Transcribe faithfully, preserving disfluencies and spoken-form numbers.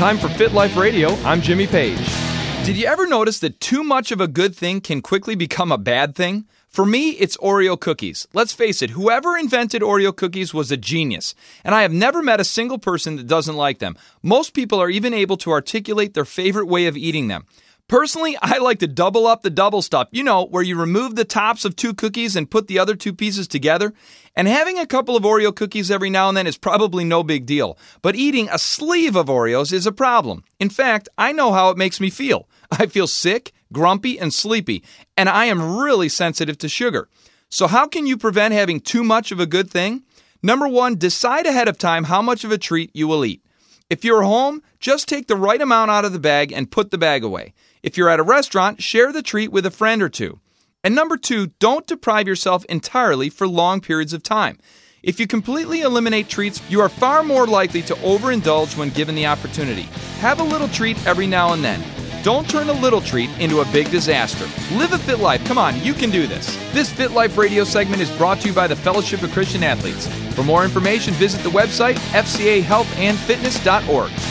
Time for Fit Life Radio. I'm Jimmy Page. Did you ever notice that too much of a good thing can quickly become a bad thing? For me, it's Oreo cookies. Let's face it, whoever invented Oreo cookies was a genius, and I have never met a single person that doesn't like them. Most people are even able to articulate their favorite way of eating them. Personally, I like to double up the double stuff, you know, where you remove the tops of two cookies and put the other two pieces together. And having a couple of Oreo cookies every now and then is probably no big deal. But eating a sleeve of Oreos is a problem. In fact, I know how it makes me feel. I feel sick, grumpy, and sleepy, and I am really sensitive to sugar. So how can you prevent having too much of a good thing? Number one, decide ahead of time how much of a treat you will eat. If you're home, just take the right amount out of the bag and put the bag away. If you're at a restaurant, share the treat with a friend or two. And number two, don't deprive yourself entirely for long periods of time. If you completely eliminate treats, you are far more likely to overindulge when given the opportunity. Have a little treat every now and then. Don't turn a little treat into a big disaster. Live a fit life. Come on, you can do this. This Fit Life radio segment is brought to you by the Fellowship of Christian Athletes. For more information, visit the website f c a health and fitness dot org.